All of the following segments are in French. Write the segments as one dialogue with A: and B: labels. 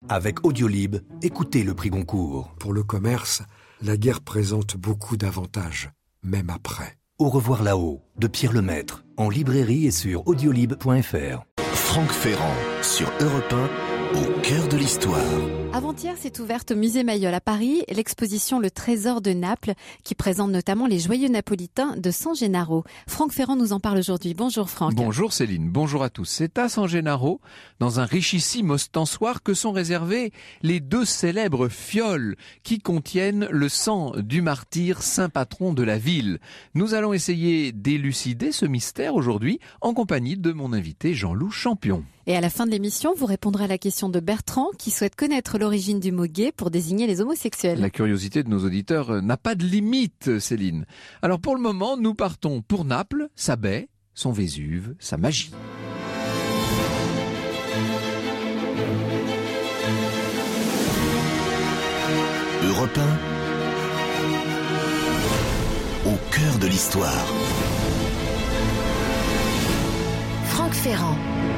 A: Avec Audiolib, écoutez le prix Goncourt.
B: Pour le commerce, la guerre présente beaucoup d'avantages, même après.
A: Au revoir là-haut, de Pierre Lemaître, en librairie et sur audiolib.fr.
C: Franck Ferrand, sur Europe 1, au cœur de l'histoire.
D: Avant-hier s'est ouverte au musée Mayol à Paris l'exposition Le Trésor de Naples qui présente notamment les joyaux napolitains de San Gennaro. Franck Ferrand nous en parle aujourd'hui. Bonjour Franck.
E: Bonjour Céline, bonjour à tous. C'est à San Gennaro, dans un richissime ostensoir, que sont réservées les deux célèbres fioles qui contiennent le sang du martyr saint patron de la ville. Nous allons essayer d'élucider ce mystère aujourd'hui en compagnie de mon invité Jean-Loup Champion.
D: Et à la fin de l'émission, vous répondrez à la question de Bertrand qui souhaite connaître l'origine du mot gay pour désigner les homosexuels.
E: La curiosité de nos auditeurs n'a pas de limite, Céline. Alors pour le moment, nous partons pour Naples, sa baie, son Vésuve, sa magie.
C: Europe 1, au cœur de l'histoire.
F: Franck Ferrand.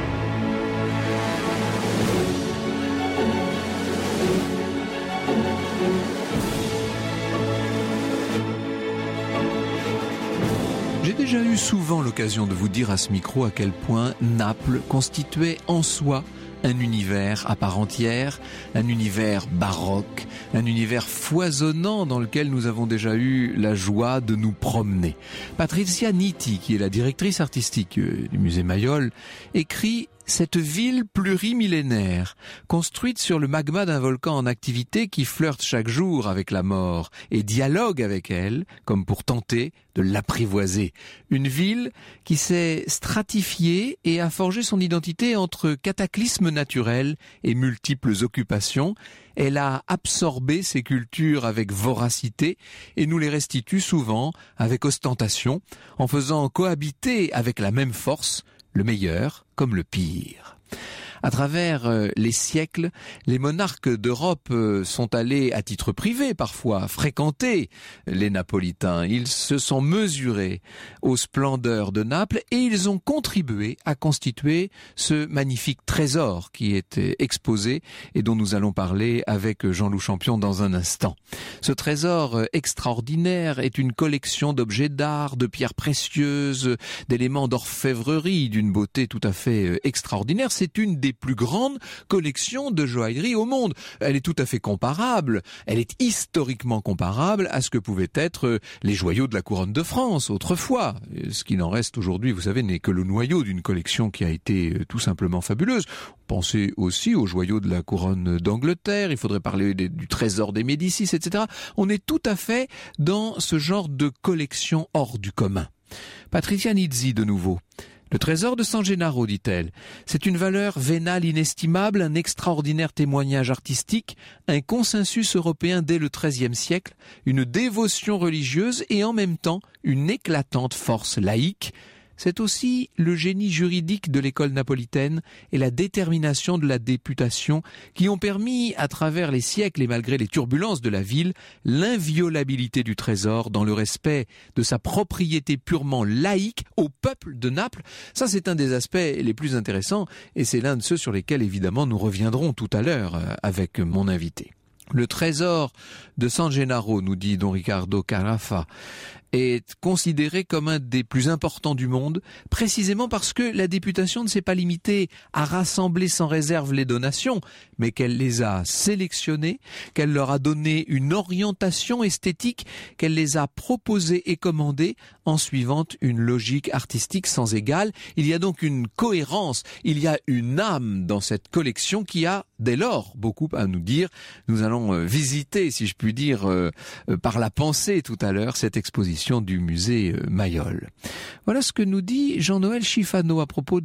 E: J'ai déjà eu souvent l'occasion de vous dire à ce micro à quel point Naples constituait en soi un univers à part entière, un univers baroque, un univers foisonnant dans lequel nous avons déjà eu la joie de nous promener. Patrizia Nitti, qui est la directrice artistique du musée Mayol, écrit: cette ville plurimillénaire, construite sur le magma d'un volcan en activité qui flirte chaque jour avec la mort et dialogue avec elle, comme pour tenter de l'apprivoiser. Une ville qui s'est stratifiée et a forgé son identité entre cataclysmes naturels et multiples occupations. Elle a absorbé ces cultures avec voracité et nous les restitue souvent avec ostentation, en faisant cohabiter avec la même force le meilleur comme le pire. À travers les siècles, les monarques d'Europe sont allés à titre privé parfois fréquenter les Napolitains. Ils se sont mesurés aux splendeurs de Naples et ils ont contribué à constituer ce magnifique trésor qui est exposé et dont nous allons parler avec Jean-Loup Champion dans un instant. Ce trésor extraordinaire est une collection d'objets d'art, de pierres précieuses, d'éléments d'orfèvrerie d'une beauté tout à fait extraordinaire. C'est une des plus grandes collections de joaillerie au monde. Elle est tout à fait comparable, elle est historiquement comparable à ce que pouvaient être les joyaux de la couronne de France autrefois. Ce qu'il en reste aujourd'hui, vous savez, n'est que le noyau d'une collection qui a été tout simplement fabuleuse. Pensez aussi aux joyaux de la couronne d'Angleterre, il faudrait parler du trésor des Médicis, etc. On est tout à fait dans ce genre de collection hors du commun. Patrizia Nitti de nouveau. Le trésor de San Gennaro, dit-elle, c'est une valeur vénale inestimable, un extraordinaire témoignage artistique, un consensus européen dès le XIIIe siècle, une dévotion religieuse et en même temps une éclatante force laïque. C'est aussi le génie juridique de l'école napolitaine et la détermination de la députation qui ont permis, à travers les siècles et malgré les turbulences de la ville, l'inviolabilité du trésor dans le respect de sa propriété purement laïque au peuple de Naples. Ça, c'est un des aspects les plus intéressants et c'est l'un de ceux sur lesquels, évidemment, nous reviendrons tout à l'heure avec mon invité. Le trésor de San Gennaro, nous dit Don Riccardo Carafa, est considéré comme un des plus importants du monde, précisément parce que la députation ne s'est pas limitée à rassembler sans réserve les donations, mais qu'elle les a sélectionnées, qu'elle leur a donné une orientation esthétique, qu'elle les a proposées et commandées en suivant une logique artistique sans égale. Il y a donc une cohérence, il y a une âme dans cette collection qui a, dès lors, beaucoup à nous dire. Nous allons visiter, si je puis dire, par la pensée tout à l'heure, cette exposition du musée Mayol. Voilà ce que nous dit Jean-Noël Schifano à propos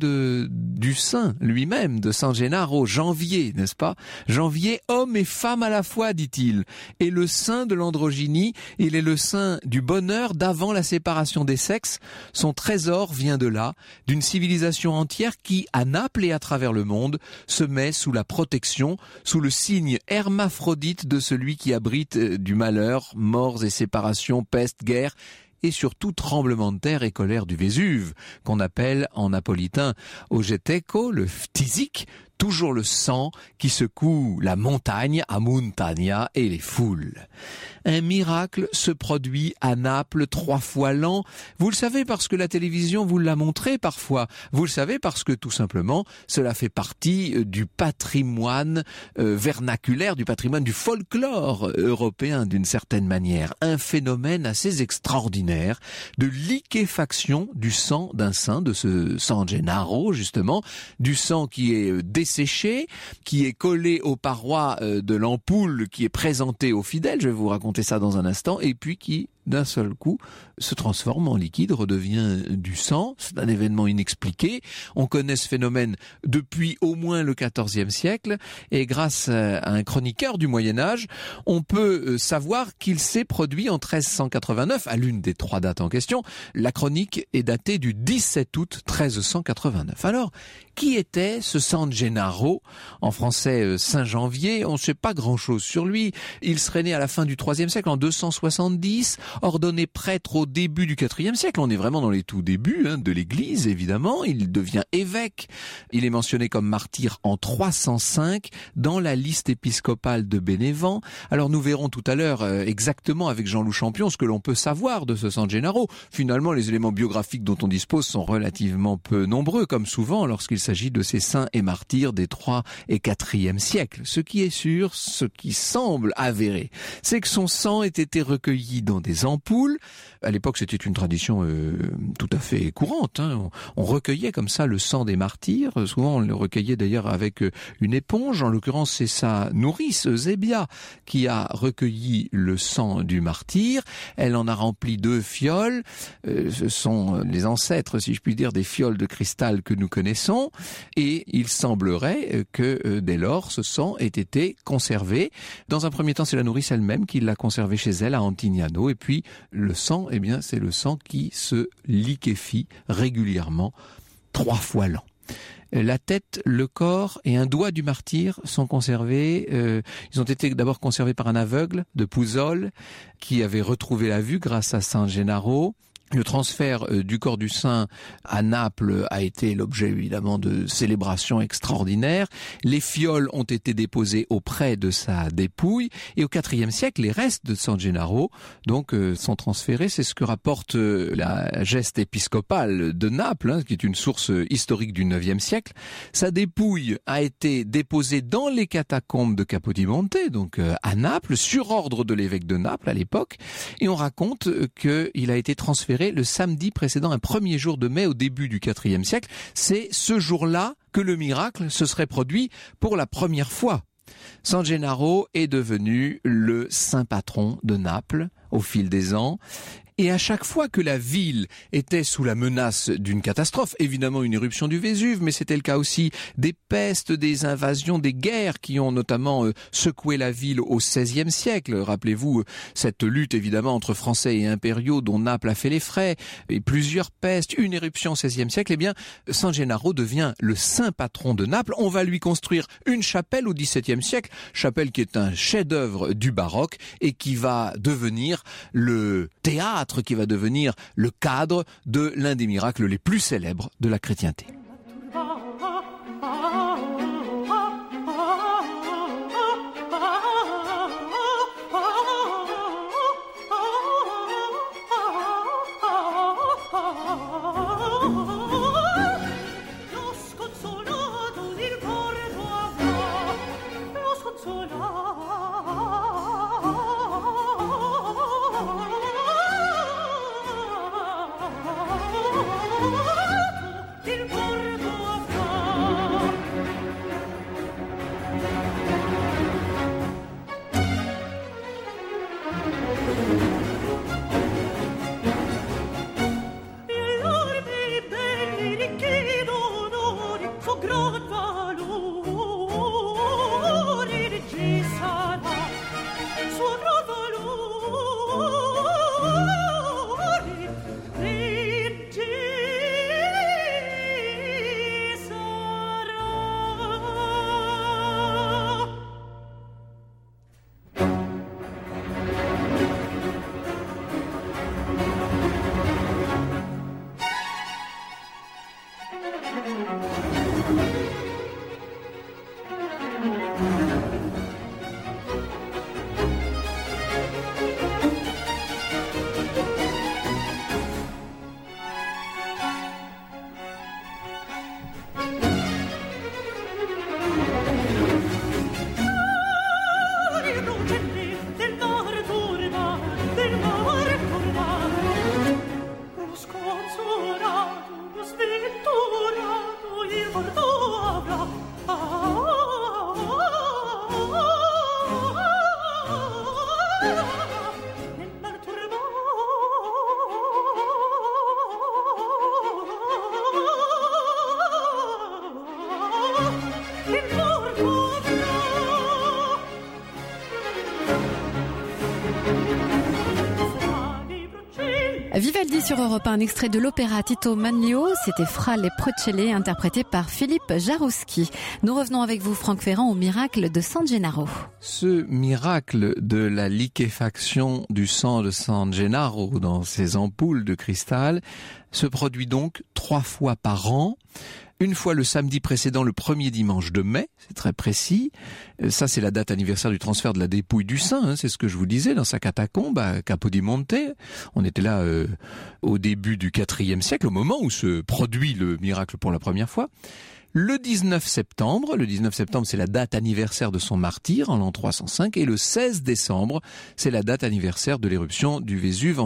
E: du saint lui-même, de San Gennaro, Janvier, n'est-ce pas? Janvier, homme et femme à la fois, dit-il. Et le saint de l'androgynie, il est le saint du bonheur d'avant la séparation des sexes. Son trésor vient de là, d'une civilisation entière qui, à Naples et à travers le monde, se met sous la protection, sous le signe hermaphrodite de celui qui abrite du malheur, morts et séparations, peste, guerre, et surtout tremblement de terre et colère du Vésuve, qu'on appelle en napolitain ogeteco, le phthisique, toujours le sang qui secoue la montagne, à Montagna, et les foules. Un miracle se produit à Naples 3 fois l'an. Vous le savez parce que la télévision vous l'a montré parfois. Vous le savez parce que tout simplement, cela fait partie du patrimoine vernaculaire, du patrimoine du folklore européen d'une certaine manière. Un phénomène assez extraordinaire de liquéfaction du sang d'un saint, de ce San Gennaro justement, du sang qui est desséché, qui est collé aux parois de l'ampoule qui est présentée aux fidèles. Je vais vous raconter ça dans un instant, et puis qui, d'un seul coup, se transforme en liquide, redevient du sang. C'est un événement inexpliqué. On connaît ce phénomène depuis au moins le XIVe siècle, et grâce à un chroniqueur du Moyen-Âge, on peut savoir qu'il s'est produit en 1389, à l'une des 3 dates en question. La chronique est datée du 17 août 1389. Alors, qui était ce San Gennaro, en français Saint-Janvier? On ne sait pas grand-chose sur lui. Il serait né à la fin du IIIe siècle, en 270, ordonné prêtre au début du IVe siècle. On est vraiment dans les tout débuts de l'Église, évidemment. Il devient évêque. Il est mentionné comme martyr en 305 dans la liste épiscopale de Bénévent. Alors nous verrons tout à l'heure exactement avec Jean-Loup Champion ce que l'on peut savoir de ce San Gennaro. Finalement, les éléments biographiques dont on dispose sont relativement peu nombreux, comme souvent lorsqu'il s'agit de ces saints et martyrs des 3 et 4e siècles. Ce qui est sûr, ce qui semble avéré, c'est que son sang ait été recueilli dans des ampoules. À l'époque, c'était une tradition tout à fait courante. On recueillait comme ça le sang des martyrs. Souvent, on le recueillait d'ailleurs avec une éponge. En l'occurrence, c'est sa nourrice, Eusebia, qui a recueilli le sang du martyr. Elle en a rempli 2 fioles. Ce sont les ancêtres, si je puis dire, des fioles de cristal que nous connaissons. Et il semblerait que dès lors, ce sang ait été conservé. Dans un premier temps, c'est la nourrice elle-même qui l'a conservé chez elle à Antignano. Et puis, le sang, eh bien, c'est le sang qui se liquéfie régulièrement 3 fois l'an. La tête, le corps et un doigt du martyr sont conservés. Ils ont été d'abord conservés par un aveugle de Pouzol qui avait retrouvé la vue grâce à San Gennaro. Le transfert du corps du saint à Naples a été l'objet évidemment de célébrations extraordinaires. Les fioles ont été déposées auprès de sa dépouille et au IVe siècle, les restes de San Gennaro donc sont transférés. C'est ce que rapporte la geste épiscopale de Naples, qui est une source historique du IXe siècle. Sa dépouille a été déposée dans les catacombes de Capodimonte, donc à Naples, sur ordre de l'évêque de Naples à l'époque, et on raconte qu'il a été transféré le samedi précédant un 1er jour de mai au début du IVe siècle. C'est ce jour-là que le miracle se serait produit pour la première fois. San Gennaro est devenu le saint patron de Naples au fil des ans. Et à chaque fois que la ville était sous la menace d'une catastrophe, évidemment une éruption du Vésuve, mais c'était le cas aussi des pestes, des invasions, des guerres qui ont notamment secoué la ville au XVIe siècle. Rappelez-vous cette lutte évidemment entre Français et impériaux dont Naples a fait les frais, et plusieurs pestes, une éruption au XVIe siècle. Eh bien, San Gennaro devient le saint patron de Naples. On va lui construire une chapelle au XVIIe siècle, chapelle qui est un chef-d'œuvre du baroque et qui va devenir le théâtre, qui va devenir le cadre de l'un des miracles les plus célèbres de la chrétienté.
G: Jesus.
D: Vivaldi sur Europe 1, un extrait de l'opéra Tito Manlio, c'était Fra le Procelle, interprété par Philippe Jarouski. Nous revenons avec vous, Franck Ferrand, au miracle de San Gennaro.
E: Ce miracle de la liquéfaction du sang de San Gennaro dans ces ampoules de cristal se produit donc 3 fois par an. Une fois le samedi précédent le premier dimanche de mai, c'est très précis. Ça, c'est la date anniversaire du transfert de la dépouille du saint, c'est ce que je vous disais, dans sa catacombe à Capodimonte. On était là au début du IVe siècle, au moment où se produit le miracle pour la première fois. Le 19 septembre, c'est la date anniversaire de son martyre en l'an 305, et le 16 décembre, c'est la date anniversaire de l'éruption du Vésuve en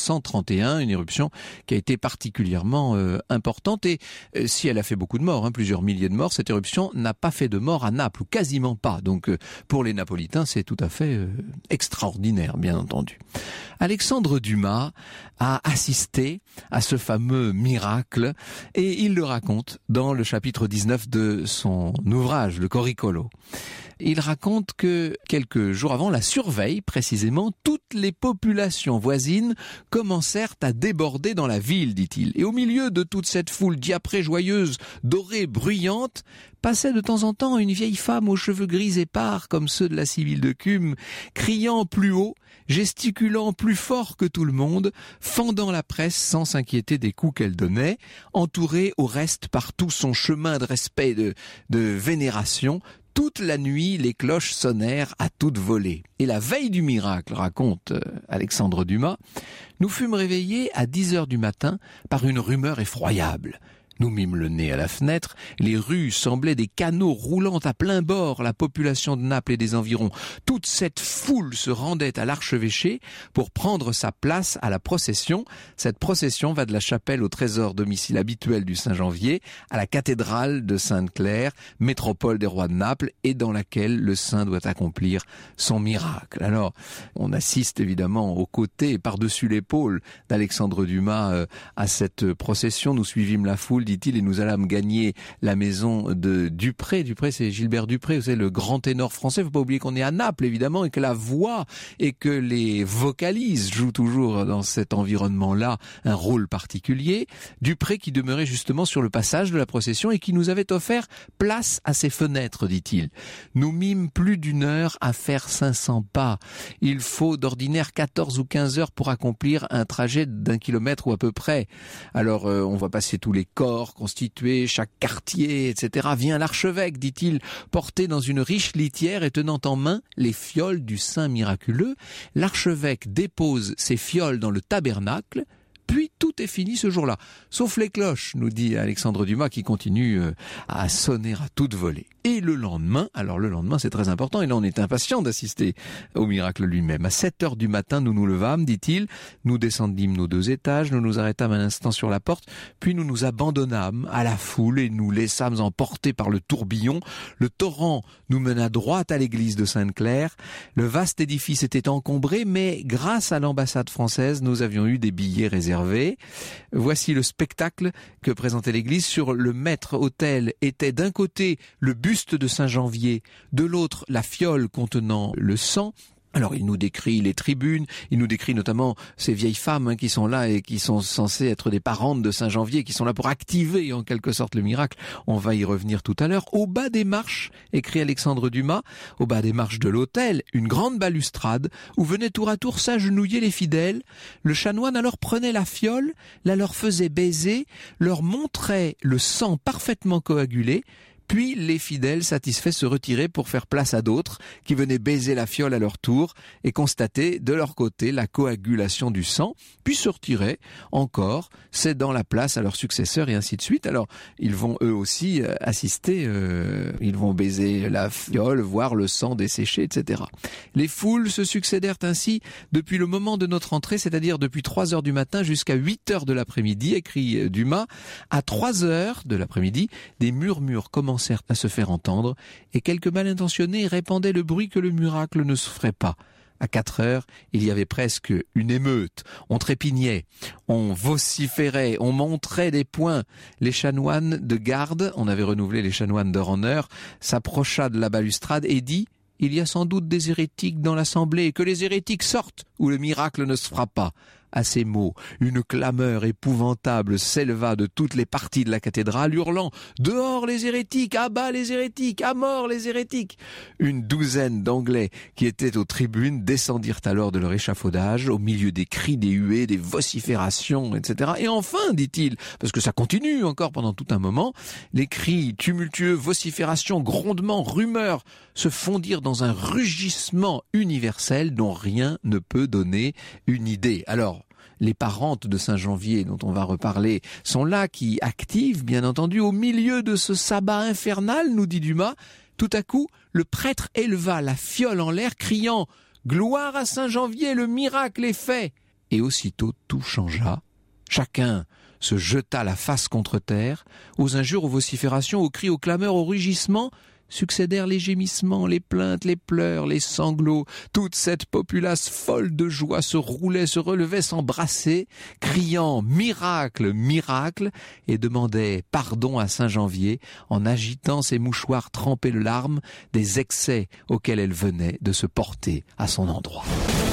E: 1631, une éruption qui a été particulièrement importante, et si elle a fait beaucoup de morts, plusieurs milliers de morts, cette éruption n'a pas fait de morts à Naples, ou quasiment pas. Donc pour les Napolitains, c'est tout à fait extraordinaire, bien entendu. Alexandre Dumas a assisté à ce fameux miracle, et il le raconte dans le chapitre 19 de son ouvrage, le Coricolo. Il raconte que quelques jours avant la surveille, précisément, toutes les populations voisines commencèrent à déborder dans la ville, dit-il. Et au milieu de toute cette foule diaprée, joyeuse, dorée, bruyante, passait de temps en temps une vieille femme aux cheveux gris épars comme ceux de la Sibylle de Cumes, criant plus haut, gesticulant plus fort que tout le monde, fendant la presse sans s'inquiéter des coups qu'elle donnait, entourée au reste par tout son chemin de respect, de vénération. Toute la nuit, les cloches sonnèrent à toute volée. Et la veille du miracle, raconte Alexandre Dumas, nous fûmes réveillés à 10h du matin par une rumeur effroyable. Nous mîmes le nez à la fenêtre, les rues semblaient des canaux roulant à plein bord, la population de Naples et des environs. Toute cette foule se rendait à l'archevêché pour prendre sa place à la procession. Cette procession va de la chapelle au trésor domicile habituel du Saint-Janvier à la cathédrale de Sainte-Claire, métropole des rois de Naples, et dans laquelle le saint doit accomplir son miracle. Alors, on assiste évidemment aux côtés et par-dessus l'épaule d'Alexandre Dumas à cette procession. Nous suivîmes la foule, dit-il, et nous allâmes gagner la maison de Dupré. Dupré, c'est Gilbert Dupré, vous savez, le grand ténor français. Faut pas oublier qu'on est à Naples, évidemment, et que la voix et que les vocalises jouent toujours dans cet environnement-là un rôle particulier. Dupré qui demeurait justement sur le passage de la procession et qui nous avait offert place à ses fenêtres, dit-il. Nous mîmes plus d'1 heure à faire 500 pas. Il faut d'ordinaire 14 ou 15 heures pour accomplir un trajet d'1 kilomètre ou à peu près. Alors, on va passer tous les corps constitués, chaque quartier, etc. Vient l'archevêque, dit-il, porté dans une riche litière et tenant en main les fioles du saint miraculeux. L'archevêque dépose ces fioles dans le tabernacle, puis tout est fini ce jour-là. Sauf les cloches, nous dit Alexandre Dumas, qui continue à sonner à toute volée. Et le lendemain, alors le lendemain c'est très important, et là on est impatient d'assister au miracle lui-même. À 7h du matin, nous nous levâmes, dit-il, nous descendîmes nos 2 étages, nous nous arrêtâmes un instant sur la porte, puis nous nous abandonnâmes à la foule et nous laissâmes emporter par le tourbillon. Le torrent nous mena droit à l'église de Sainte-Claire. Le vaste édifice était encombré, mais grâce à l'ambassade française, nous avions eu des billets réservés. Voici le spectacle que présentait l'église. Sur le maître-autel était d'un côté le buste de Saint-Janvier, de l'autre la fiole contenant le sang. Alors il nous décrit les tribunes, il nous décrit notamment ces vieilles femmes qui sont là et qui sont censées être des parentes de Saint-Janvier, qui sont là pour activer en quelque sorte le miracle. On va y revenir tout à l'heure. Au bas des marches, écrit Alexandre Dumas, au bas des marches de l'autel, une grande balustrade où venaient tour à tour s'agenouiller les fidèles. Le chanoine alors prenait la fiole, la leur faisait baiser, leur montrait le sang parfaitement coagulé. Puis les fidèles satisfaits se retiraient pour faire place à d'autres qui venaient baiser la fiole à leur tour et constater de leur côté la coagulation du sang, puis se retiraient encore, cédant la place à leurs successeurs et ainsi de suite. Alors ils vont eux aussi assister, ils vont baiser la fiole, voir le sang desséché, etc. Les foules se succédèrent ainsi depuis le moment de notre entrée, c'est-à-dire depuis 3h du matin jusqu'à 8h de l'après-midi, écrit Dumas. À 3h de l'après-midi, des murmures commencèrent à se faire entendre, et quelques mal intentionnés répandaient le bruit que le miracle ne se ferait pas. À 4h, il y avait presque une émeute. On trépignait, on vociférait, on montrait des poings. Les chanoines de garde, on avait renouvelé les chanoines d'heure en heure, s'approcha de la balustrade et dit « Il y a sans doute des hérétiques dans l'assemblée, et que les hérétiques sortent, ou le miracle ne se fera pas. » à ces mots, une clameur épouvantable s'éleva de toutes les parties de la cathédrale, hurlant « Dehors les hérétiques, à bas les hérétiques, à mort les hérétiques !» Une douzaine d'Anglais qui étaient aux tribunes descendirent alors de leur échafaudage, au milieu des cris, des huées, des vociférations, etc. Et enfin, dit-il, parce que ça continue encore pendant tout un moment, les cris tumultueux, vociférations, grondements, rumeurs se fondirent dans un rugissement universel dont rien ne peut donner une idée. Alors, les parentes de Saint-Janvier, dont on va reparler, sont là, qui activent, bien entendu, au milieu de ce sabbat infernal, nous dit Dumas. Tout à coup, le prêtre éleva la fiole en l'air, criant « Gloire à Saint-Janvier, le miracle est fait !» Et aussitôt, tout changea. Chacun se jeta la face contre terre. Aux injures, aux vociférations, aux cris, aux clameurs, aux rugissements, succédèrent les gémissements, les plaintes, les pleurs, les sanglots. Toute cette populace folle de joie se roulait, se relevait, s'embrassait, criant « Miracle, miracle !» et demandait pardon à Saint-Janvier en agitant ses mouchoirs trempés de larmes des excès auxquels elle venait de se porter à son endroit.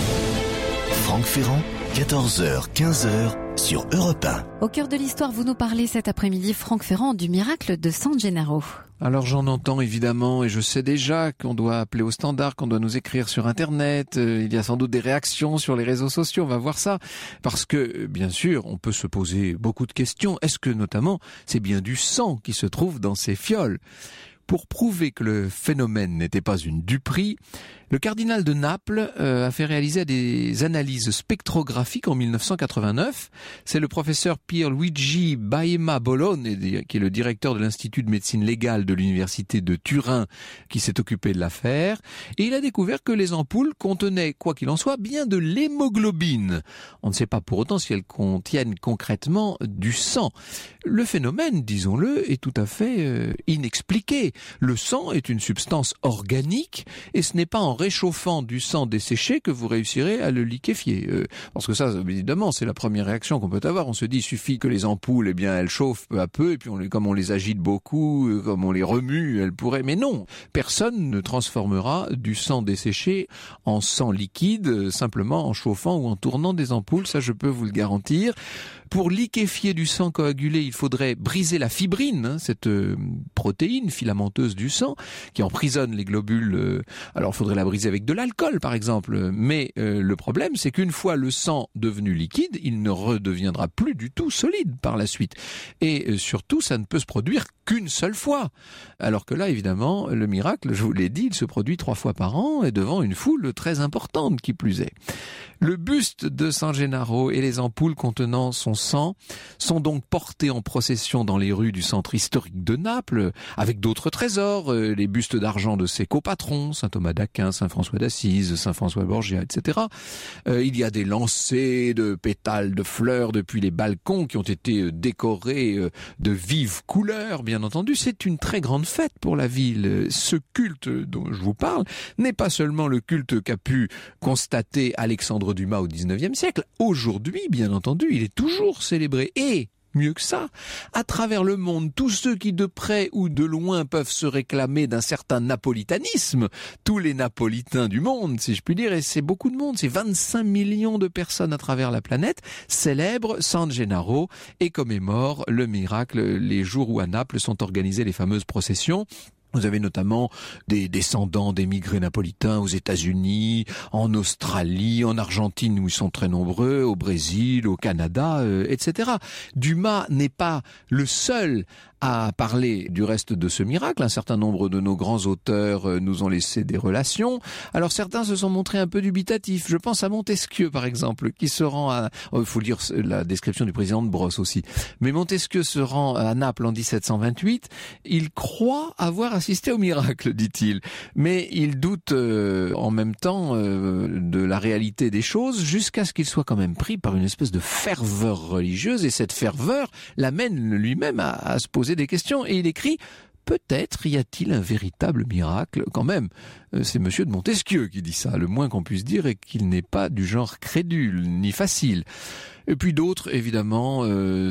C: Franck Ferrand, 14h, 15h sur Europe 1.
D: Au cœur de l'histoire, vous nous parlez cet après-midi, Franck Ferrand, du miracle de San Gennaro.
E: Alors j'en entends évidemment et je sais déjà qu'on doit appeler au standard, qu'on doit nous écrire sur Internet. Il y a sans doute des réactions sur les réseaux sociaux, on va voir ça. Parce que bien sûr, on peut se poser beaucoup de questions. Est-ce que notamment c'est bien du sang qui se trouve dans ces fioles ? Pour prouver que le phénomène n'était pas une duperie, le cardinal de Naples a fait réaliser des analyses spectrographiques en 1989. C'est le professeur Pierluigi Baema Bologna, qui est le directeur de l'Institut de médecine légale de l'université de Turin, qui s'est occupé de l'affaire. Et il a découvert que les ampoules contenaient, quoi qu'il en soit, bien de l'hémoglobine. On ne sait pas pour autant si elles contiennent concrètement du sang. Le phénomène, disons-le, est tout à fait inexpliqué. Le sang est une substance organique et ce n'est pas en réchauffant du sang desséché que vous réussirez à le liquéfier. Parce que ça, évidemment, c'est la première réaction qu'on peut avoir. On se dit, il suffit que les ampoules, elles chauffent peu à peu, et puis comme on les agite beaucoup, comme on les remue, elles pourraient... Mais non, personne ne transformera du sang desséché en sang liquide, simplement en chauffant ou en tournant des ampoules, ça je peux vous le garantir. Pour liquéfier du sang coagulé, il faudrait briser la fibrine, cette protéine filamenteuse du sang, qui emprisonne les globules. Alors il faudrait la briser avec de l'alcool, par exemple. Mais le problème, c'est qu'une fois le sang devenu liquide, il ne redeviendra plus du tout solide par la suite. Et surtout, ça ne peut se produire qu'une seule fois. Alors que là, évidemment, le miracle, je vous l'ai dit, il se produit 3 fois par an et devant une foule très importante qui plus est. Le buste de San Gennaro et les ampoules contenant son sang sont donc portés en procession dans les rues du centre historique de Naples, avec d'autres trésors, les bustes d'argent de ses copatrons, saint Thomas d'Aquin, saint François d'Assise, saint François Borgia, etc. Il y a des lancers de pétales de fleurs depuis les balcons qui ont été décorés de vives couleurs, bien entendu. C'est une très grande fête pour la ville. Ce culte dont je vous parle n'est pas seulement le culte qu'a pu constater Alexandre Dumas au XIXe siècle. Aujourd'hui, bien entendu, il est toujours célébré. Et mieux que ça, à travers le monde, tous ceux qui de près ou de loin peuvent se réclamer d'un certain napolitanisme, tous les napolitains du monde, si je puis dire, et c'est beaucoup de monde, c'est 25 millions de personnes à travers la planète, célèbrent San Gennaro et commémorent le miracle les jours où à Naples sont organisées les fameuses processions. Vous avez notamment des descendants d'émigrés napolitains aux États-Unis, en Australie, en Argentine où ils sont très nombreux, au Brésil, au Canada, etc. Dumas n'est pas le seul à parler du reste de ce miracle. Un certain nombre de nos grands auteurs nous ont laissé des relations. Alors certains se sont montrés un peu dubitatifs. Je pense à Montesquieu, par exemple, qui se rend à... Il faut lire la description du président de Brosse aussi. Mais Montesquieu se rend à Naples en 1728. Il croit avoir assisté au miracle, dit-il. Mais il doute en même temps de la réalité des choses, jusqu'à ce qu'il soit quand même pris par une espèce de ferveur religieuse. Et cette ferveur l'amène lui-même à se poser des questions, et il écrit: peut-être y a-t-il un véritable miracle quand même. C'est monsieur de Montesquieu qui dit ça. Le moins qu'on puisse dire est qu'il n'est pas du genre crédule ni facile. Et puis d'autres, évidemment,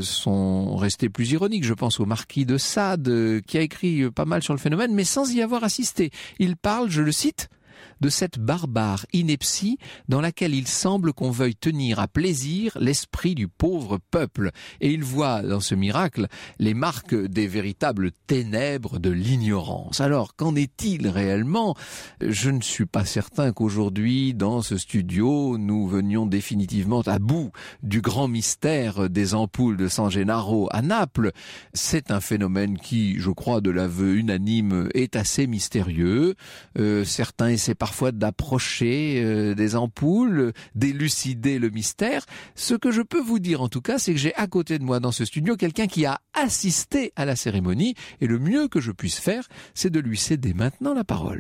E: sont restés plus ironiques. Je pense au marquis de Sade, qui a écrit pas mal sur le phénomène, mais sans y avoir assisté. Il parle, je le cite, de cette barbare ineptie dans laquelle il semble qu'on veuille tenir à plaisir l'esprit du pauvre peuple. Et il voit dans ce miracle les marques des véritables ténèbres de l'ignorance. Alors, qu'en est-il réellement ? Je ne suis pas certain qu'aujourd'hui, dans ce studio, nous venions définitivement à bout du grand mystère des ampoules de San Gennaro à Naples. C'est un phénomène qui, je crois, de l'aveu unanime, est assez mystérieux. Certains essaient parfois d'approcher des ampoules, d'élucider le mystère. Ce que je peux vous dire en tout cas, c'est que j'ai à côté de moi dans ce studio quelqu'un qui a assisté à la cérémonie, et le mieux que je puisse faire, c'est de lui céder maintenant la parole.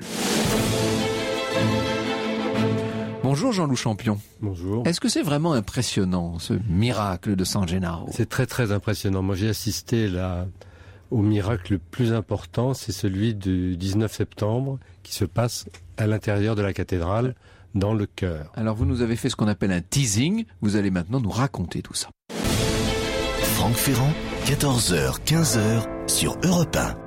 E: Bonjour Jean-Loup Champion.
G: Bonjour.
E: Est-ce que c'est vraiment impressionnant, ce miracle de San Gennaro ?
G: C'est très très impressionnant. Moi j'ai assisté au miracle le plus important, c'est celui du 19 septembre qui se passe à l'intérieur de la cathédrale, dans le chœur.
E: Alors vous nous avez fait ce qu'on appelle un teasing, vous allez maintenant nous raconter tout ça.
C: Franck Ferrand, 14h, 15h sur Europe 1.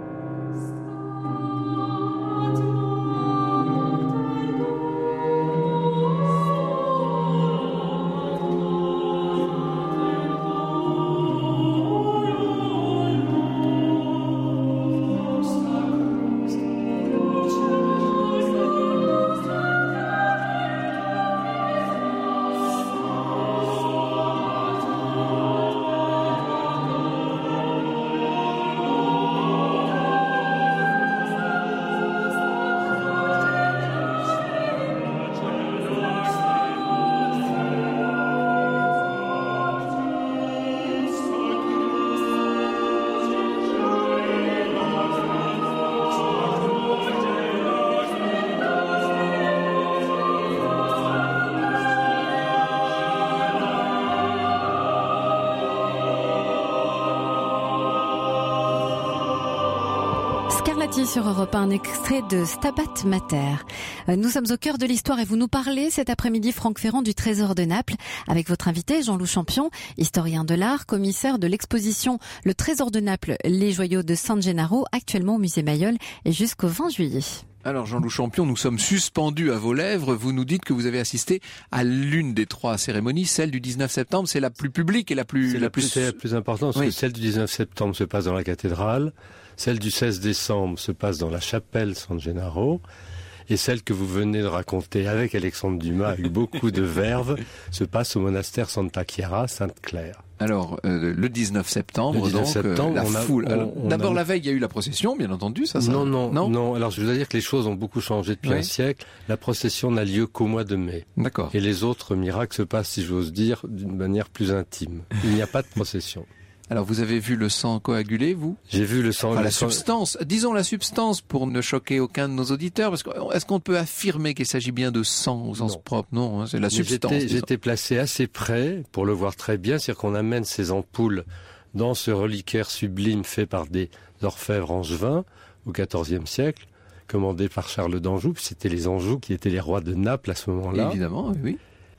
D: Scarlatti sur Europe 1, un extrait de Stabat Mater. Nous sommes au cœur de l'histoire et vous nous parlez cet après-midi, Franck Ferrand, du Trésor de Naples, avec votre invité Jean-Loup Champion, historien de l'art, commissaire de l'exposition Le Trésor de Naples, les joyaux de San Gennaro, actuellement au musée Mayol et jusqu'au 20 juillet.
E: Alors Jean-Loup Champion, nous sommes suspendus à vos lèvres. Vous nous dites que vous avez assisté à l'une des trois cérémonies, celle du 19 septembre. C'est la plus publique et la plus
G: importante, parce que celle du 19 septembre se passe dans la cathédrale, celle du 16 décembre se passe dans la chapelle San Gennaro, et celle que vous venez de raconter avec Alexandre Dumas, avec beaucoup de verve, se passe au monastère Santa Chiara, Sainte-Claire.
E: Alors, le 19 septembre, la foule. D'abord, la veille, il y a eu la procession, bien entendu, ça.
G: Non. Alors, je dois dire que les choses ont beaucoup changé depuis un siècle. La procession n'a lieu qu'au mois de mai.
E: D'accord.
G: Et les autres miracles se passent, si j'ose dire, d'une manière plus intime. Il n'y a pas de procession.
E: Alors, vous avez vu le sang coagulé, vous ?
G: J'ai vu le sang...
E: substance. Disons la substance pour ne choquer aucun de nos auditeurs. Parce que, est-ce qu'on peut affirmer qu'il s'agit bien de sang au sens propre ? Non, c'est la substance.
G: J'étais placé assez près pour le voir très bien. C'est-à-dire qu'on amène ces ampoules dans ce reliquaire sublime fait par des orfèvres angevins au XIVe siècle, commandé par Charles d'Anjou. C'était les Anjou qui étaient les rois de Naples à ce moment-là.
E: Évidemment, oui.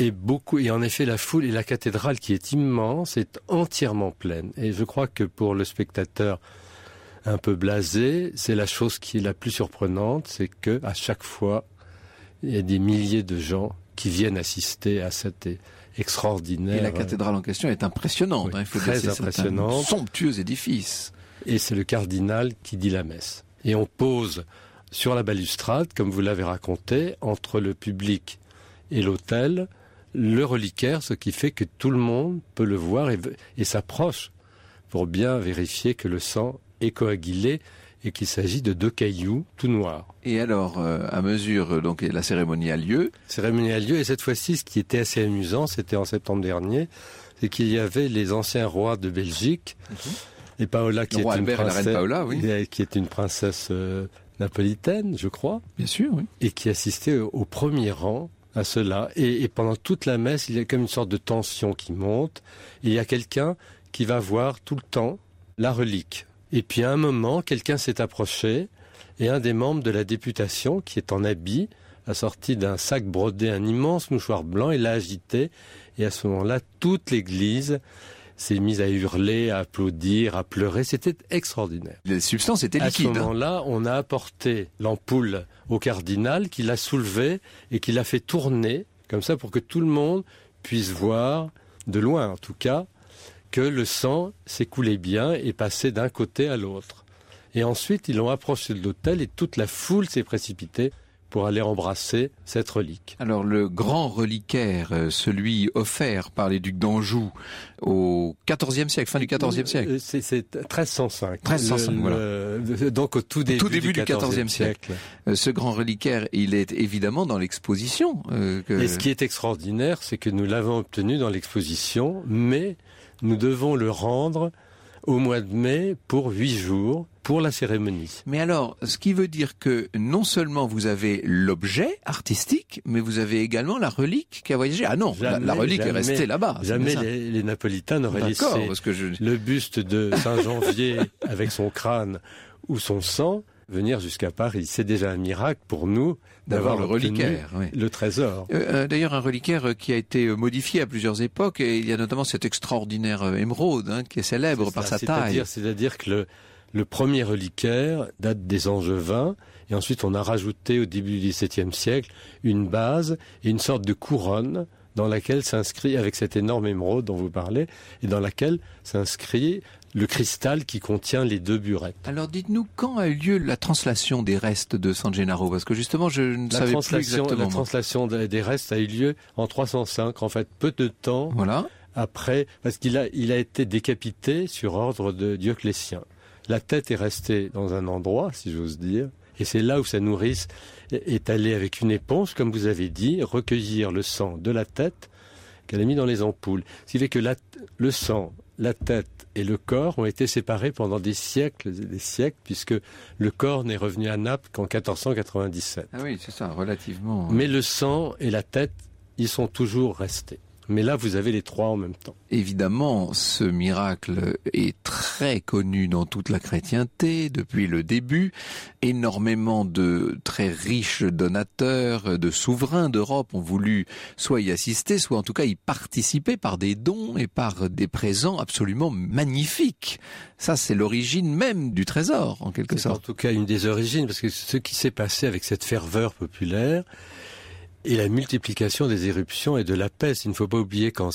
G: Et en effet, la foule et la cathédrale qui est immense est entièrement pleine. Et je crois que pour le spectateur un peu blasé, c'est la chose qui est la plus surprenante, c'est que à chaque fois, il y a des milliers de gens qui viennent assister à cette extraordinaire...
E: Et la cathédrale en question est impressionnante.
G: Oui,
E: il faut
G: très
E: dire,
G: impressionnante.
E: C'est un somptueux édifice.
G: Et c'est le cardinal qui dit la messe. Et on pose sur la balustrade, comme vous l'avez raconté, entre le public et l'autel, le reliquaire, ce qui fait que tout le monde peut le voir et s'approche pour bien vérifier que le sang est coagulé et qu'il s'agit de 2 cailloux tout noirs.
E: Et alors, à mesure, donc la cérémonie a lieu.
G: Et cette fois-ci, ce qui était assez amusant, c'était en septembre dernier, c'est qu'il y avait les anciens rois de Belgique, et Paola qui est une princesse,
E: la reine Paola, oui.
G: Qui est une princesse napolitaine, je crois.
E: Bien sûr, oui.
G: Et qui assistait au premier rang à cela. Et pendant toute la messe, il y a comme une sorte de tension qui monte. Et il y a quelqu'un qui va voir tout le temps la relique. Et puis à un moment, quelqu'un s'est approché et un des membres de la députation, qui est en habit, a sorti d'un sac brodé un immense mouchoir blanc et l'a agité. Et à ce moment-là, toute l'église s'est mise à hurler, à applaudir, à pleurer. C'était extraordinaire.
E: La substance était liquide.
G: À ce moment-là, on a apporté l'ampoule au cardinal, qui l'a soulevée et qui l'a fait tourner, comme ça, pour que tout le monde puisse voir, de loin en tout cas, que le sang s'écoulait bien et passait d'un côté à l'autre. Et ensuite, ils l'ont approché de l'autel et toute la foule s'est précipitée pour aller embrasser cette relique.
E: Alors le grand reliquaire, celui offert par les ducs d'Anjou au XIVe siècle, fin du XIVe siècle.
G: C'est 1305.
E: 1305, voilà.
G: Donc au tout début du
E: XIVe siècle. Ce grand reliquaire, il est évidemment dans l'exposition.
G: Et ce qui est extraordinaire, c'est que nous l'avons obtenu dans l'exposition, mais nous devons le rendre au mois de mai pour 8 jours pour la cérémonie.
E: Mais alors, ce qui veut dire que non seulement vous avez l'objet artistique, mais vous avez également la relique qui a voyagé. Ah non, la relique est restée là-bas.
G: Jamais les Napolitains n'auraient laissé le buste de Saint-Janvier avec son crâne ou son sang venir jusqu'à Paris. C'est déjà un miracle pour nous d'avoir
E: le reliquaire,
G: le trésor.
E: D'ailleurs, un reliquaire qui a été modifié à plusieurs époques, et il y a notamment cette extraordinaire émeraude qui est célèbre par sa taille.
G: C'est-à-dire que le premier reliquaire date des Angevins, et ensuite on a rajouté au début du XVIIe siècle une base et une sorte de couronne dans laquelle s'inscrit, avec cette énorme émeraude dont vous parlez, et dans laquelle s'inscrit le cristal qui contient les 2 burettes.
E: Alors dites-nous, quand a eu lieu la translation des restes de San Gennaro? Parce que justement, je ne savais plus exactement.
G: La translation des restes a eu lieu en 305, en fait, peu de temps après, parce qu'il a été décapité sur ordre de Dioclétien. La tête est restée dans un endroit, si j'ose dire, et c'est là où sa nourrice est allée avec une éponge, comme vous avez dit, recueillir le sang de la tête qu'elle a mis dans les ampoules. Ce qui fait que le sang, la tête et le corps ont été séparés pendant des siècles et des siècles, puisque le corps n'est revenu à Naples qu'en 1497.
E: Ah oui, c'est ça, relativement.
G: Mais le sang et la tête, ils sont toujours restés. Mais là, vous avez les 3 en même temps.
E: Évidemment, ce miracle est très connu dans toute la chrétienté depuis le début. Énormément de très riches donateurs, de souverains d'Europe ont voulu soit y assister, soit en tout cas y participer par des dons et par des présents absolument magnifiques. Ça, c'est l'origine même du trésor, en quelque sorte.
G: En tout cas, une des origines, parce que ce qui s'est passé avec cette ferveur populaire, et la multiplication des éruptions et de la peste. Il ne faut pas oublier qu'en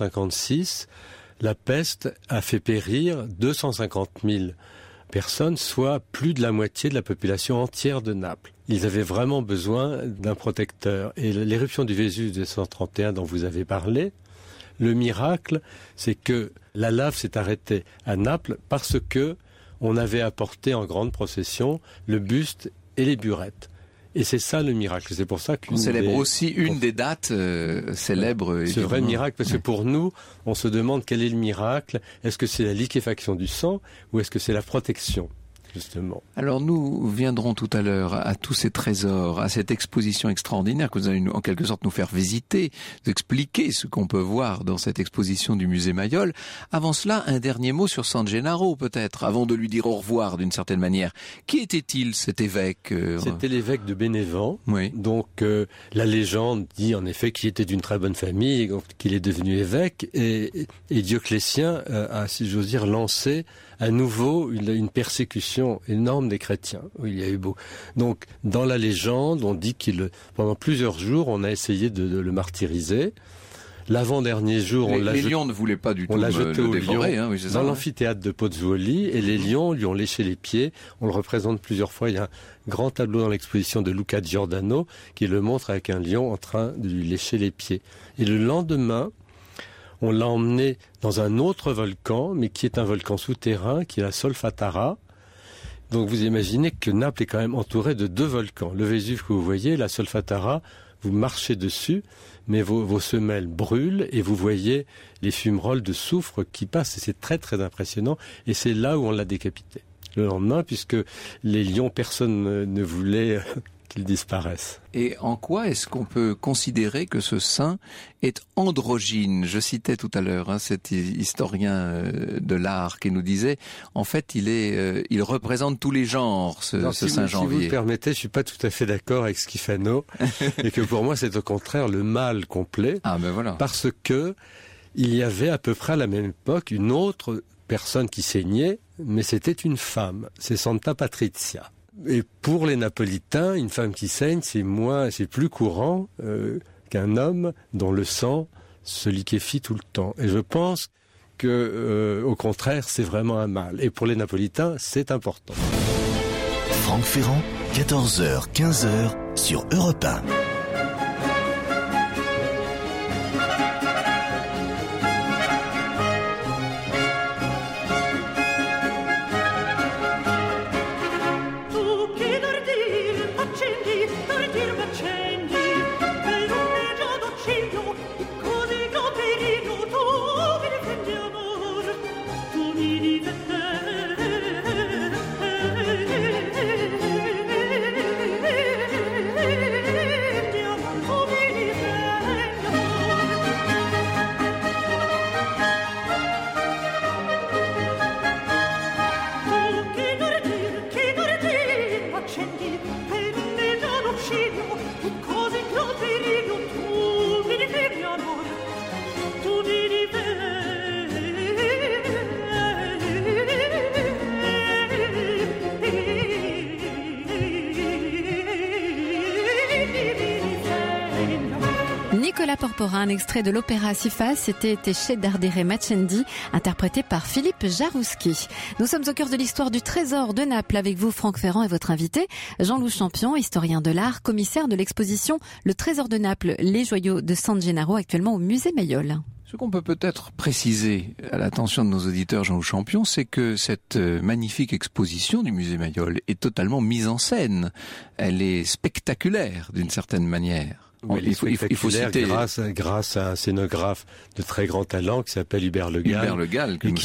G: 1656, la peste a fait périr 250 000 personnes, soit plus de la moitié de la population entière de Naples. Ils avaient vraiment besoin d'un protecteur. Et l'éruption du Vésuve de 1631 dont vous avez parlé, le miracle, c'est que la lave s'est arrêtée à Naples parce que on avait apporté en grande procession le buste et les burettes. Et c'est ça le miracle. C'est pour ça qu'on
E: célèbre aussi une des dates célèbres.
G: Ce vrai miracle, parce que pour nous, on se demande quel est le miracle. Est-ce que c'est la liquéfaction du sang ou est-ce que c'est la protection, justement?
E: Alors nous viendrons tout à l'heure à tous ces trésors, à cette exposition extraordinaire que vous allez en quelque sorte nous faire visiter, nous expliquer ce qu'on peut voir dans cette exposition du musée Mayol. Avant cela, un dernier mot sur San Gennaro peut-être, avant de lui dire au revoir d'une certaine manière. Qui était-il cet évêque
G: C'était l'évêque de Bénévent.
E: Oui.
G: Donc la légende dit en effet qu'il était d'une très bonne famille, qu'il est devenu évêque, et Dioclétien a, si j'ose dire, lancé à nouveau une persécution énorme des chrétiens. Il y a eu beau. Donc, dans la légende, on dit pendant plusieurs jours, on a essayé de le martyriser. L'avant-dernier jour,
E: les lions ne voulaient pas du tout
G: le
E: dévorer,
G: dans l'amphithéâtre de Pozzuoli, et les lions lui ont léché les pieds. On le représente plusieurs fois. Il y a un grand tableau dans l'exposition de Luca Giordano qui le montre avec un lion en train de lui lécher les pieds. Et le lendemain, on l'a emmené dans un autre volcan, mais qui est un volcan souterrain, qui est la Solfatara. Donc vous imaginez que Naples est quand même entouré de 2 volcans. Le Vésuve que vous voyez, la Solfatara, vous marchez dessus, mais vos semelles brûlent et vous voyez les fumerolles de soufre qui passent. Et c'est très très impressionnant. Et c'est là où on l'a décapité. Le lendemain, puisque les lions, personne ne voulait qu'ils disparaissent.
E: Et en quoi est-ce qu'on peut considérer que ce saint est androgyne? Je citais tout à l'heure cet historien de l'art qui nous disait, en fait, il représente tous les genres, ce saint Janvier.
G: Si vous me permettez, je suis pas tout à fait d'accord avec Schifano, et que pour moi, c'est au contraire le mal complet.
E: Ah ben voilà.
G: Parce que il y avait à peu près à la même époque une autre personne qui saignait, mais c'était une femme, c'est Santa Patrizia. Et pour les Napolitains, une femme qui saigne, c'est plus courant qu'un homme dont le sang se liquéfie tout le temps. Et je pense que, au contraire, c'est vraiment un mal. Et pour les Napolitains, c'est important.
C: Franck Ferrand, 14h, 15h sur Europe 1.
D: Nicolas Porpora, un extrait de l'opéra Sifas, c'était Tesce d'Ardere Macendi, interprété par Philippe Jarouski. Nous sommes au cœur de l'histoire du trésor de Naples avec vous, Franck Ferrand, et votre invité, Jean-Loup Champion, historien de l'art, commissaire de l'exposition Le Trésor de Naples, les joyaux de San Gennaro, actuellement au musée Mayol.
E: Ce qu'on peut peut-être préciser à l'attention de nos auditeurs, Jean-Loup Champion, c'est que cette magnifique exposition du musée Mayol est totalement mise en scène. Elle est spectaculaire d'une certaine manière.
G: Oui, il faut citer grâce à un scénographe de très grand talent qui s'appelle Hubert Le Gall,
E: et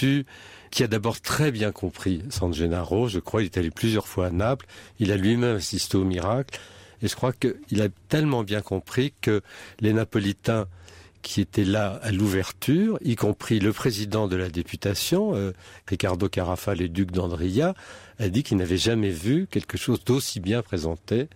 G: qui a d'abord très bien compris San Gennaro. Je crois qu'il est allé plusieurs fois à Naples. Il a lui-même assisté au miracle. Et je crois qu'il a tellement bien compris que les Napolitains qui étaient là à l'ouverture, y compris le président de la députation, Riccardo Carafa, le duc d'Andria, a dit qu'il n'avait jamais vu quelque chose d'aussi bien présenté.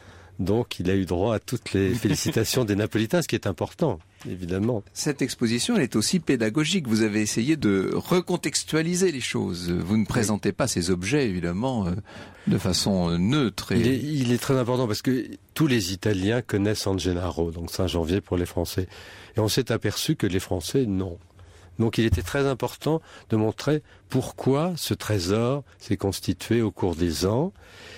G: Donc il a eu droit à toutes les félicitations des Napolitains, ce qui est important, évidemment.
E: Cette exposition, elle est aussi pédagogique. Vous avez essayé de recontextualiser les choses. Vous ne présentez pas ces objets, évidemment, de façon neutre.
G: Il est très important parce que tous les Italiens connaissent San Gennaro, donc Saint-Janvier pour les Français. Et on s'est aperçu que les Français, non. Donc il était très important de montrer pourquoi ce trésor s'est constitué au cours des ans.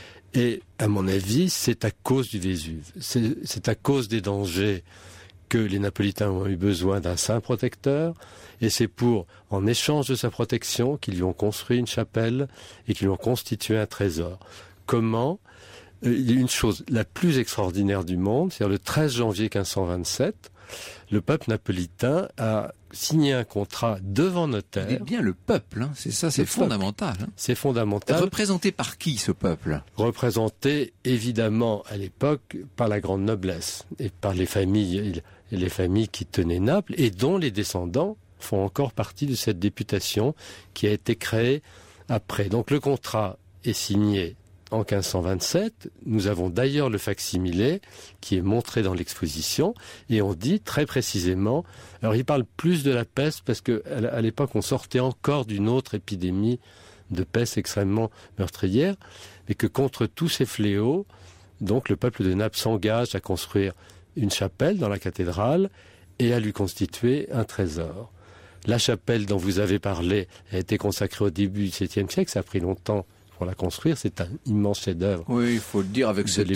G: Et à mon avis, c'est à cause du Vésuve. C'est à cause des dangers que les Napolitains ont eu besoin d'un saint protecteur. Et c'est en échange de sa protection, qu'ils lui ont construit une chapelle et qu'ils lui ont constitué un trésor. Comment ? Il y a une chose la plus extraordinaire du monde, c'est-à-dire le 13 janvier 1527, le peuple napolitain a signé un contrat devant notaire.
E: Vous dites bien le peuple, c'est ça, c'est fondamental.
G: C'est fondamental.
E: Représenté par qui, ce peuple ?
G: Représenté, évidemment, à l'époque, par la grande noblesse et par les familles qui tenaient Naples et dont les descendants font encore partie de cette députation qui a été créée après. Donc le contrat est signé en 1527, nous avons d'ailleurs le facsimilé qui est montré dans l'exposition et on dit très précisément, alors il parle plus de la peste parce que à l'époque on sortait encore d'une autre épidémie de peste extrêmement meurtrière, mais que contre tous ces fléaux, donc le peuple de Naples s'engage à construire une chapelle dans la cathédrale et à lui constituer un trésor. La chapelle dont vous avez parlé a été consacrée au début du XVIIe siècle, ça a pris longtemps pour la construire, c'est un immense chef-d'œuvre.
E: Oui, il faut le dire avec cette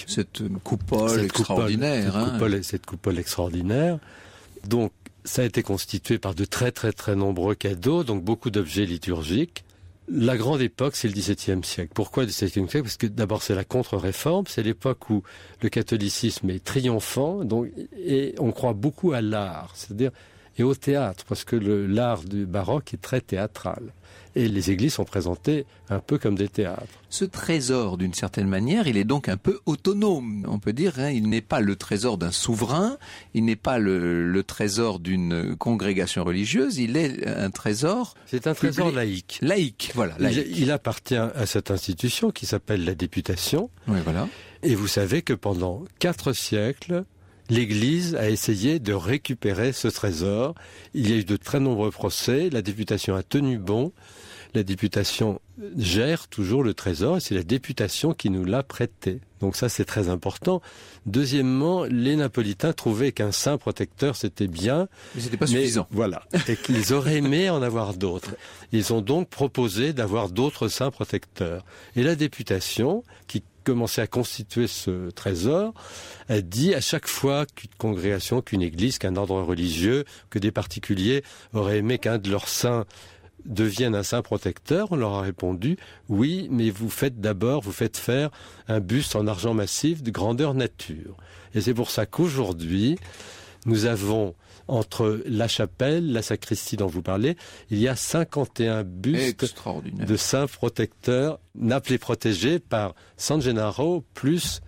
E: coupole extraordinaire.
G: Cette coupole extraordinaire. Donc, ça a été constitué par de très très très nombreux cadeaux, donc beaucoup d'objets liturgiques. La grande époque, c'est le XVIIe siècle. Pourquoi le XVIIe siècle ? Parce que d'abord, c'est la contre-réforme, c'est l'époque où le catholicisme est triomphant, donc, et on croit beaucoup à l'art, c'est-à-dire et au théâtre, parce que l'art du baroque est très théâtral. Et les églises sont présentées un peu comme des théâtres.
E: Ce trésor, d'une certaine manière, il est donc un peu autonome. On peut dire, il n'est pas le trésor d'un souverain, il n'est pas le trésor d'une congrégation religieuse, il est un trésor...
G: C'est un trésor laïque.
E: Laïque, voilà. Laïque.
G: Il appartient à cette institution qui s'appelle la députation.
E: Oui, voilà.
G: Et vous savez que pendant 4 siècles, l'Église a essayé de récupérer ce trésor. Il y a eu de très nombreux procès, la députation a tenu bon. La députation gère toujours le trésor et c'est la députation qui nous l'a prêté. Donc ça, c'est très important. Deuxièmement, les Napolitains trouvaient qu'un saint protecteur, c'était bien.
E: Mais c'était pas suffisant.
G: Voilà. Et qu'ils auraient aimé en avoir d'autres. Ils ont donc proposé d'avoir d'autres saints protecteurs. Et la députation, qui commençait à constituer ce trésor, a dit à chaque fois qu'une congrégation, qu'une église, qu'un ordre religieux, que des particuliers auraient aimé qu'un de leurs saints devienne un saint protecteur, on leur a répondu oui, mais vous faites faire un buste en argent massif de grandeur nature. Et c'est pour ça qu'aujourd'hui, nous avons entre la chapelle, la sacristie dont vous parlez, il y a 51 bustes de saints protecteurs, Naples est protégée par San Gennaro plus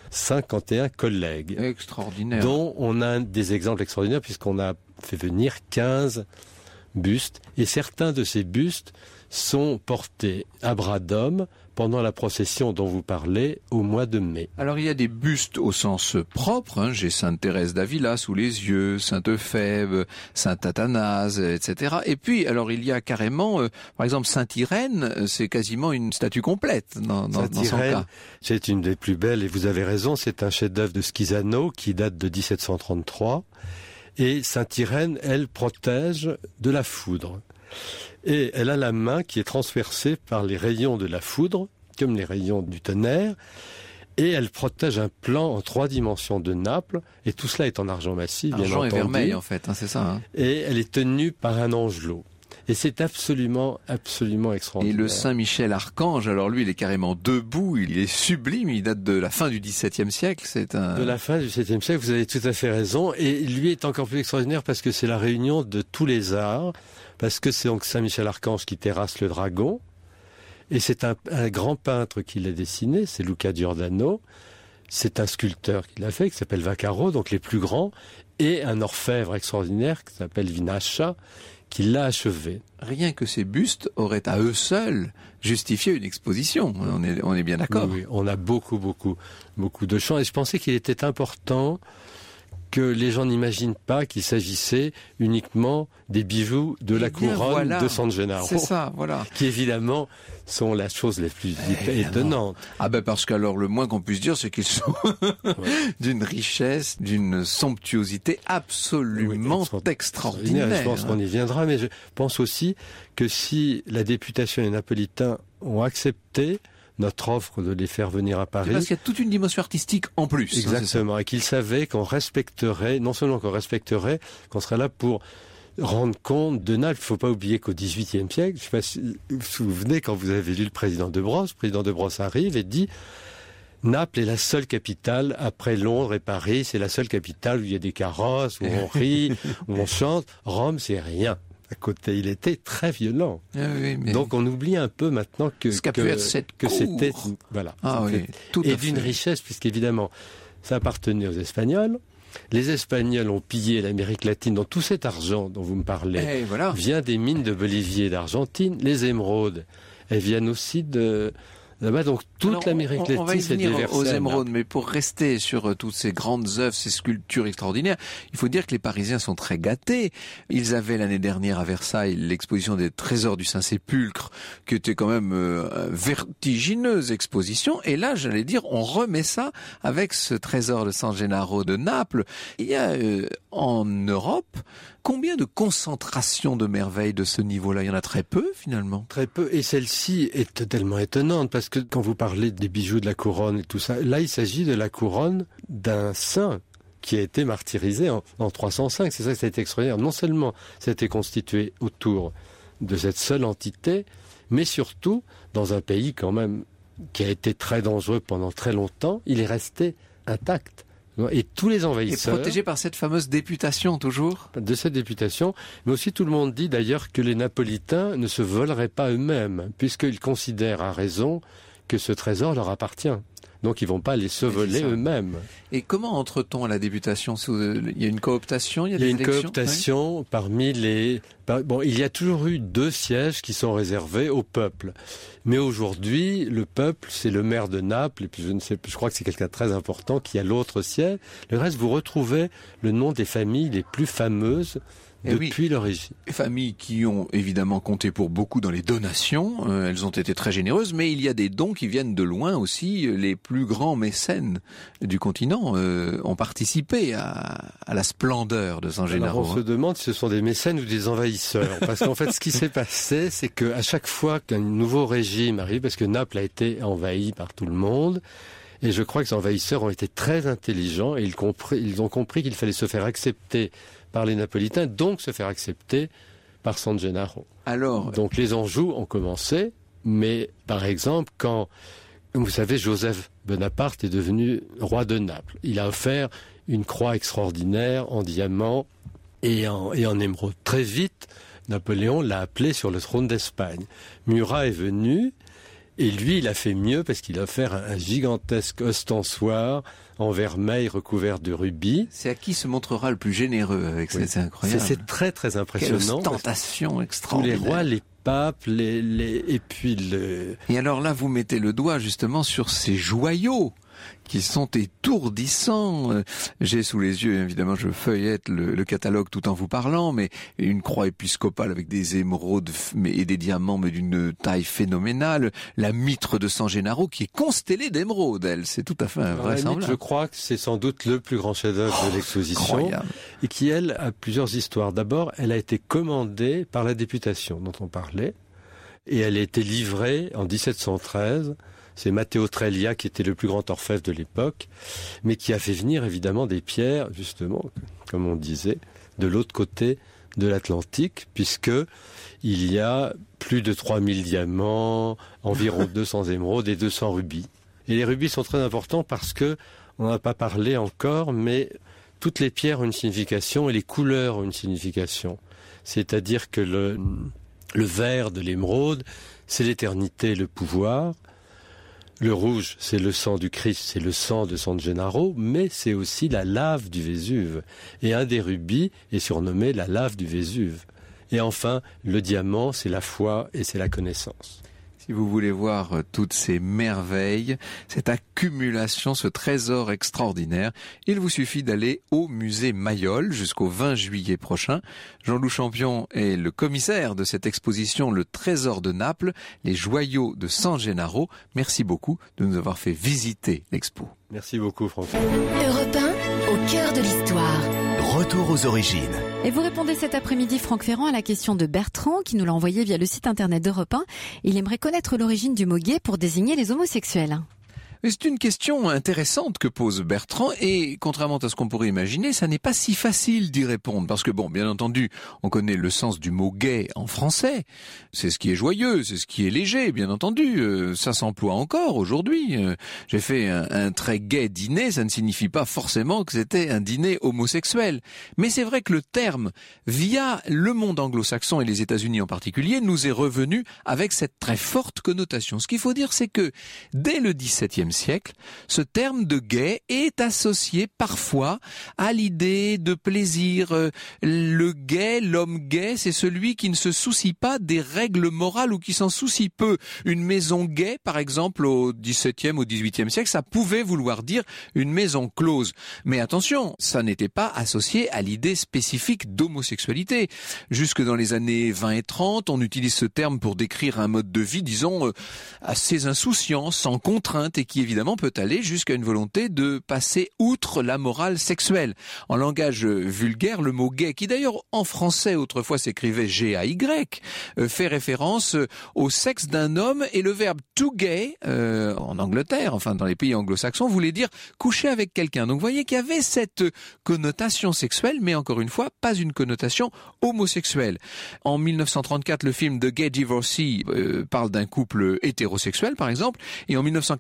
G: 51 collègues.
E: Extraordinaire.
G: Dont on a des exemples extraordinaires puisqu'on a fait venir 15 bustes, et certains de ces bustes sont portés à bras d'homme pendant la procession dont vous parlez au mois de mai.
E: Alors il y a des bustes au sens propre, j'ai Sainte Thérèse d'Avila sous les yeux, Sainte Euphobe, Saint Athanase, etc. Et puis alors il y a carrément, par exemple Sainte Irène, c'est quasiment une statue complète dans son cas.
G: C'est une des plus belles, et vous avez raison, c'est un chef-d'œuvre de Schizano qui date de 1733. Et Sainte Irène, elle protège de la foudre. Et elle a la main qui est transpercée par les rayons de la foudre, comme les rayons du tonnerre. Et elle protège un plan en 3 dimensions de Naples. Et tout cela est en argent massif, bien entendu.
E: Argent et vermeil, en fait, c'est ça.
G: Et elle est tenue par un angelot. Et c'est absolument extraordinaire.
E: Et le Saint-Michel Archange, alors lui, il est carrément debout, il est sublime, il date de la fin du XVIIe siècle. De
G: la fin du XVIIe siècle, vous avez tout à fait raison. Et lui est encore plus extraordinaire parce que c'est la réunion de tous les arts, parce que c'est donc Saint-Michel Archange qui terrasse le dragon. Et c'est un grand peintre qui l'a dessiné, c'est Luca Giordano. C'est un sculpteur qui l'a fait, qui s'appelle Vaccaro, donc les plus grands, et un orfèvre extraordinaire qui s'appelle Vinascia, qui l'a achevé.
E: Rien que ces bustes auraient à eux seuls justifié une exposition. On est bien d'accord.
G: Oui, on a beaucoup de champs. Et je pensais qu'il était important que les gens n'imaginent pas qu'il s'agissait uniquement des bijoux de la couronne de San Gennaro.
E: C'est ça, voilà.
G: Qui évidemment sont la chose la plus étonnante.
E: Ah ben parce qu'alors le moins qu'on puisse dire, c'est qu'ils sont d'une richesse, d'une somptuosité absolument extraordinaire.
G: Je pense qu'on y viendra, mais je pense aussi que si la députation et les Napolitains ont accepté notre offre de les faire venir à Paris.
E: Parce qu'il y a toute une dimension artistique en plus.
G: Exactement, et qu'ils savaient qu'on respecterait, non seulement qu'on respecterait, qu'on serait là pour rendre compte de Naples. Il ne faut pas oublier qu'au XVIIIe siècle, je ne sais pas si vous vous souvenez quand vous avez lu le président de Brosse arrive et dit Naples est la seule capitale après Londres et Paris, c'est la seule capitale où il y a des carrosses, où on rit, où on chante. Rome, c'est rien. À côté, il était très violent.
E: Oui, mais
G: donc on oublie un peu maintenant que
E: c'était
G: voilà.
E: Et
G: d'une richesse, puisqu'évidemment ça appartenait aux Espagnols. Les Espagnols ont pillé l'Amérique latine, donc tout cet argent dont vous me parlez vient des mines de Bolivie et d'Argentine. Les émeraudes, elles viennent aussi de là-bas, donc toute l'Amérique latine s'est déversée.
E: On va y venir aux émeraudes, mais pour rester sur toutes ces grandes œuvres, ces sculptures extraordinaires, il faut dire que les Parisiens sont très gâtés. Ils avaient l'année dernière à Versailles l'exposition des trésors du Saint-Sépulcre, qui était quand même vertigineuse exposition. Et là, j'allais dire, on remet ça avec ce trésor de San Gennaro de Naples. Il y a en Europe combien de concentrations de merveilles de ce niveau-là? Il y en a très peu, finalement.
G: Très peu. Et celle-ci est tellement étonnante, parce que quand vous parlez des bijoux de la couronne et tout ça, là, il s'agit de la couronne d'un saint qui a été martyrisé en 305. C'est ça que ça a été extraordinaire. Non seulement ça a été constitué autour de cette seule entité, mais surtout, dans un pays quand même qui a été très dangereux pendant très longtemps, il est resté intact. Et tous les envahisseurs...
E: Et protégé par cette fameuse députation, toujours.
G: De cette députation. Mais aussi, tout le monde dit d'ailleurs que les Napolitains ne se voleraient pas eux-mêmes, puisqu'ils considèrent à raison que ce trésor leur appartient. Donc ils vont pas aller se voler eux-mêmes.
E: Et comment entre-t-on à la députation? Il y a une cooptation, il y a
G: une cooptation parmi les... Bon, il y a toujours eu 2 sièges qui sont réservés au peuple. Mais aujourd'hui, le peuple, c'est le maire de Naples, et puis je crois que c'est quelqu'un de très important qui a l'autre siège. Le reste, vous retrouvez le nom des familles les plus fameuses depuis l'origine.
E: Les familles qui ont évidemment compté pour beaucoup dans les donations, elles ont été très généreuses, mais il y a des dons qui viennent de loin aussi. Les plus grands mécènes du continent ont participé à la splendeur de San Gennaro.
G: Alors on se demande si ce sont des mécènes ou des envahisseurs, parce qu'en fait ce qui s'est passé, c'est qu'à chaque fois qu'un nouveau régime arrive, parce que Naples a été envahi par tout le monde, et je crois que ces envahisseurs ont été très intelligents, et ils ont compris qu'il fallait se faire accepter par les Napolitains, donc se faire accepter par San Gennaro. Donc les Anjou ont commencé, mais par exemple, quand, vous savez, Joseph Bonaparte est devenu roi de Naples, il a offert une croix extraordinaire en diamant et en émeraude. Très vite, Napoléon l'a appelé sur le trône d'Espagne. Murat est venu, et lui, il a fait mieux parce qu'il a offert un gigantesque ostensoir en vermeil recouvert de rubis.
E: C'est à qui se montrera le plus généreux avec ça, c'est incroyable.
G: C'est très très impressionnant.
E: Quelle ostentation extraordinaire.
G: Tous les rois, les papes, et puis
E: Et alors là, vous mettez le doigt justement sur ces joyaux qui sont étourdissants. J'ai sous les yeux, évidemment, je feuillette le catalogue tout en vous parlant, mais une croix épiscopale avec des émeraudes et des diamants, mais d'une taille phénoménale. La mitre de San Gennaro qui est constellée d'émeraudes, elle. C'est tout à fait invraisemblable.
G: Je crois que c'est sans doute le plus grand chef-d'œuvre de l'exposition.
E: Incroyable.
G: Et qui, elle, a plusieurs histoires. D'abord, elle a été commandée par la députation dont on parlait, et elle a été livrée en 1713. C'est Matteo Trelia qui était le plus grand orfèvre de l'époque, mais qui a fait venir évidemment des pierres, justement, comme on disait, de l'autre côté de l'Atlantique, puisque il y a plus de 3000 diamants, environ 200 émeraudes et 200 rubis. Et les rubis sont très importants parce que, on n'en a pas parlé encore, mais toutes les pierres ont une signification et les couleurs ont une signification. C'est-à-dire que le vert de l'émeraude, c'est l'éternité, le pouvoir. Le rouge, c'est le sang du Christ, c'est le sang de San Gennaro, mais c'est aussi la lave du Vésuve. Et un des rubis est surnommé la lave du Vésuve. Et enfin, le diamant, c'est la foi et c'est la connaissance.
E: Si vous voulez voir toutes ces merveilles, cette accumulation, ce trésor extraordinaire, il vous suffit d'aller au musée Mayol jusqu'au 20 juillet prochain. Jean-Loup Champion est le commissaire de cette exposition Le Trésor de Naples, les joyaux de San Gennaro. Merci beaucoup de nous avoir fait visiter l'expo.
G: Merci beaucoup, François.
F: Europe 1, au cœur de l'histoire.
C: Retour aux origines.
D: Et vous répondez cet après-midi, Franck Ferrand, à la question de Bertrand, qui nous l'a envoyé via le site internet d'Europe 1. Il aimerait connaître l'origine du mot gay pour désigner les homosexuels.
E: C'est une question intéressante que pose Bertrand et contrairement à ce qu'on pourrait imaginer, ça n'est pas si facile d'y répondre parce que bon, bien entendu, on connaît le sens du mot gay en français. C'est ce qui est joyeux, c'est ce qui est léger, bien entendu. Ça s'emploie encore aujourd'hui. J'ai fait un très gai dîner, ça ne signifie pas forcément que c'était un dîner homosexuel. Mais c'est vrai que le terme, via le monde anglo-saxon et les États-Unis en particulier, nous est revenu avec cette très forte connotation. Ce qu'il faut dire, c'est que dès le XVIIe siècle, ce terme de gay est associé parfois à l'idée de plaisir. Le gay, l'homme gay, c'est celui qui ne se soucie pas des règles morales ou qui s'en soucie peu. Une maison gay, par exemple, au XVIIe, au XVIIIe siècle, ça pouvait vouloir dire une maison close. Mais attention, ça n'était pas associé à l'idée spécifique d'homosexualité. Jusque dans les années 20 et 30, on utilise ce terme pour décrire un mode de vie, disons, assez insouciant, sans contrainte et qui évidemment peut aller jusqu'à une volonté de passer outre la morale sexuelle. En langage vulgaire, le mot gay, qui d'ailleurs en français autrefois s'écrivait G-A-Y, fait référence au sexe d'un homme et le verbe to gay, en Angleterre, enfin dans les pays anglo-saxons, voulait dire coucher avec quelqu'un. Donc vous voyez qu'il y avait cette connotation sexuelle, mais encore une fois, pas une connotation homosexuelle. En 1934, le film The Gay Divorcee parle d'un couple hétérosexuel, par exemple, et en 1941,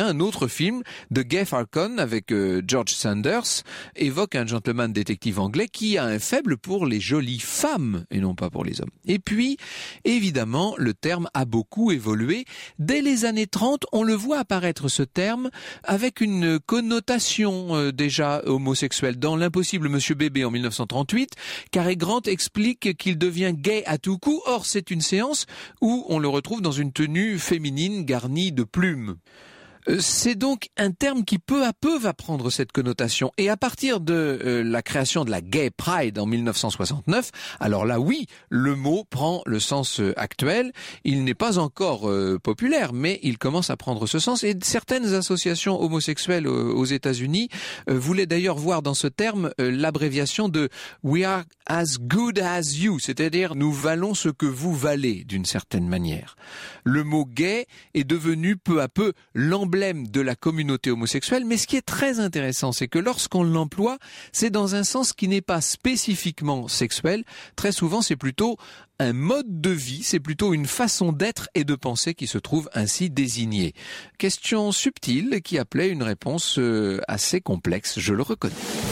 E: un autre film de Guy Falcon avec George Sanders évoque un gentleman détective anglais qui a un faible pour les jolies femmes et non pas pour les hommes. Et puis, évidemment, le terme a beaucoup évolué. Dès les années 30, on le voit apparaître ce terme avec une connotation déjà homosexuelle. Dans L'Impossible Monsieur Bébé en 1938, Cary Grant explique qu'il devient gay à tout coup. Or, c'est une séance où on le retrouve dans une tenue féminine garnie de plumes. C'est donc un terme qui peu à peu va prendre cette connotation. Et à partir de la création de la Gay Pride en 1969, alors là oui, le mot prend le sens actuel. Il n'est pas encore populaire, mais il commence à prendre ce sens. Et certaines associations homosexuelles aux États-Unis voulaient d'ailleurs voir dans ce terme l'abréviation de We are as good as you, c'est-à-dire nous valons ce que vous valez d'une certaine manière. Le mot gay est devenu peu à peu l'emblème de la communauté homosexuelle, mais ce qui est très intéressant, c'est que lorsqu'on l'emploie, c'est dans un sens qui n'est pas spécifiquement sexuel. Très souvent, c'est plutôt un mode de vie, c'est plutôt une façon d'être et de penser qui se trouve ainsi désignée. Question subtile qui appelait une réponse assez complexe, je le reconnais.